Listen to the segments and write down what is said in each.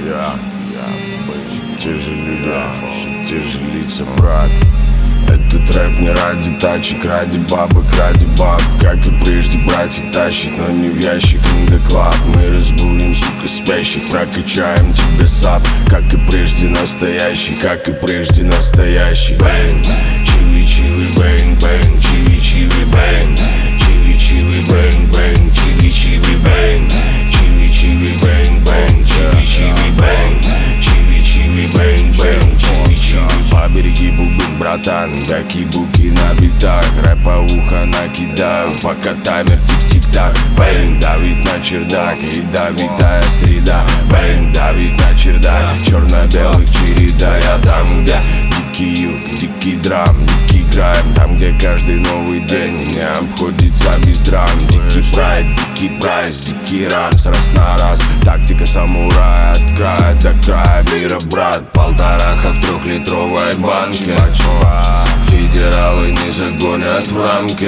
Те же люди, все те же лица, брат. Этот рэп не ради тачек, ради бабок, ради баб. Как и прежде, братья тащит, но не в ящик Индоклаб. Мы разбудим, сука, спящих, прокачаем тебе сап. Как и прежде, настоящий, как и прежде, настоящий. Бэнг, чиви-чиви, бэнг-бэнг, чиви-чиви, бэнг. Чиви-чиви, бэнг-бэнг, чиви-чиви, бэнг. Чиви-чиви, бэнг-бэнг, чиви-чиви, бэнг. Чиви-чиви, бэнг-бэнг, чиви-чиви. Побереги бубын, братан, гаки-буки на битах. Рэпа ухо накидаю, пока таймер тик-тик-так. Бэнг, давит на чердак, ядовитая среда. Бэнг, давит на чердак, черно-белых череда. Я там, где дикий юг, дикий драм, дикий грайм. Там, где каждый новый день не обходится без драм. Дикий прайд, дикий прайс, дикий рамс, раз на раз. Тактика самурая от края до края мира, брат. Полтораха в трехлитровой банке. Федералы не загонят в рамке.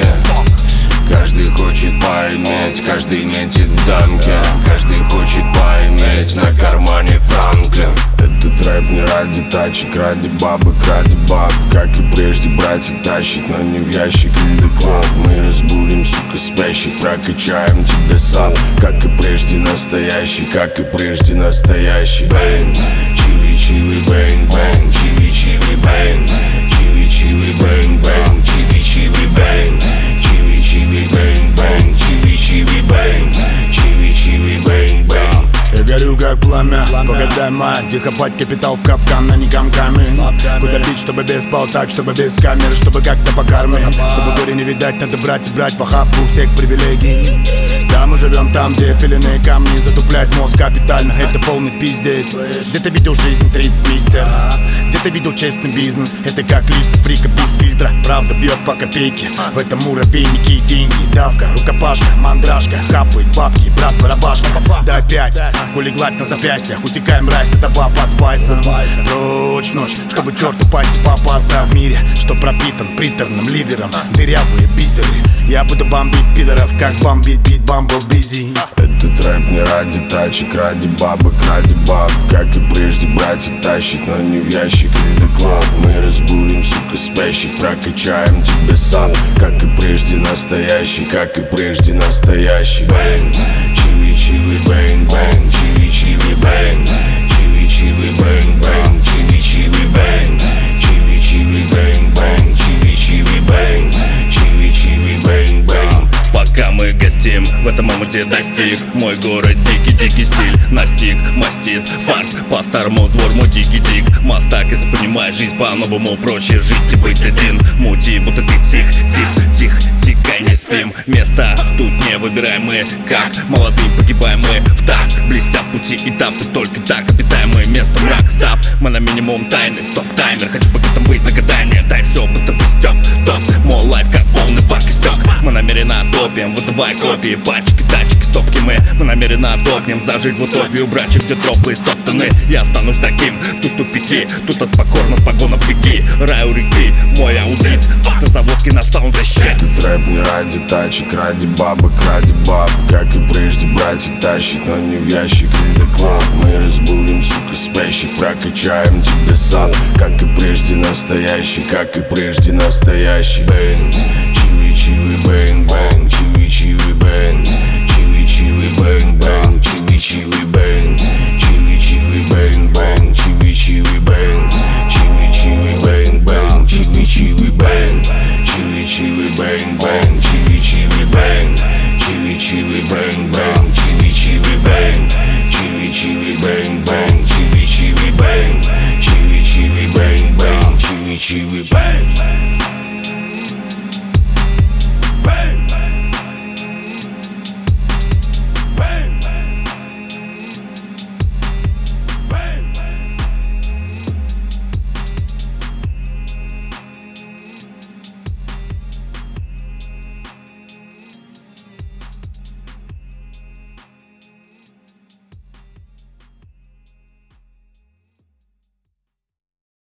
Каждый хочет поиметь, каждый метит в дамке. Каждый хочет поиметь на кармане Франклин. Этот рэп не ради тачек, ради бабок, ради баб. Как и прежде, братья тащит, но не в ящик Индоклаб. Мы разбудим, сука, спящих, прокачаем тебе сап. Как и прежде, настоящий, как и прежде, настоящий. Бэнг, чиви-чиви, бэнг-бэнг, чиви-чиви, бэнг. Чиви-чиви, бэнг-бэнг, чиви-чиви, бэнг. Чиви-чиви, бэнг-бэнг, чиви-чиви, бэнг. Чиви-чиви, бэнг-бэнг. Я горю как пламя, погадай, мать. Тихо пать капитал в капкан, а не комками. Куда бить, чтобы без полтак, чтобы без камер, чтобы как-то по карме. Чтобы горе не видать, надо брать и брать в охапку всех привилегий. Да, мы живем там, где пиленные камни. Затуплять мозг капитально, это полный пиздец. Где ты видел жизнь 30, мистер? Где ты видел честный бизнес? Это как лица фрика без фильтра. Правда бьет по копейке. В этом муравейнике и деньги. Давка, рукопашка, мандражка. Капает бабки, брат, барабашка. Да опять, улеглать на запястьях. Утекаем, мразь, это баб под спайсом. Прочь в ночь, чтобы черту пасти попасться в мире, что пропитан приторным ливером. Дырявые бисеры. Я буду бомбить пидоров, как бомбить бит Бамблбизи. Этот рэп не ради тачек, ради бабок, ради баб. Как и прежде, братья тащит, но не в ящик Индоклаб. Мы разбудим, сука, спящих, прокачаем тебе сап. Как и прежде, настоящий, как и прежде, настоящий. Бэнг, чиви-чиви, бэнг-бэнг, чиви-чиви, бэнг. Чиви-чиви, бэнг-бэнг, чиви-чиви, бэнг. Чиви-чиви, бэнг-бэнг, чиви-чиви, бэнг. Чиви-чиви, бэнг-бэнг. Пока мы гостим, в этом моменте достиг мой город, дикий-дикий стиль. Настиг, мастит, фарт, по-старому двор мой дикий-дик. Мастак, если понимаешь, жизнь по-новому проще жить и быть один. Мути, будто ты псих, тих, тихо, не спим. Место тут не выбираем мы, как молодые погибаем мы в так. Блестят пути, этапы, только так обитаемое место, мрак, стап. Мы на минимум тайны, стоп-таймер, хочу богатым быть на гадание. Дай все, будто бы стёк, топ, мой лайф как полный бак истёк. Мы намеренно топим, выдавай копии, пачки, тачки, стопки. Мы намеренно топнем, зажить в утопию, брачек, где тропы и стоптаны. Я останусь таким, тут тупики, тут от покорных погонов беги. Рай у реки, мой аудит, автозаводский наш саунд защит. Этот рэп не ради тачек, ради бабок, ради баб. Как и прежде, братья тащит, но не в ящик Индоклаб. Мы разбудим, сука, спящих, прокачаем тебе сап. Как и прежде, настоящий, как и прежде, настоящий. Бэнг, чиви-чиви, бэнг-бэнг, чиви-чиви, бэнг. Чиви-чиви, бэнг-бэнг, чиви-чиви, бэнг. Чиви-чиви, бэнг-бэнг, чиви-чиви, бэнг. Чиви-чиви, бэнг-бэнг, чиви-чиви, бэнг. Чиви-чиви, бэнг-бэнг, чиви-чиви, бэнг. Чиви-чиви, бэнг-бэнг, чиви-чиви, бэнг. Чиви-чиви, бэнг-бэнг, чиви-чиви, бэнг. Чиви-чиви, бэнг-бэнг, чиви-чиви, бэнг.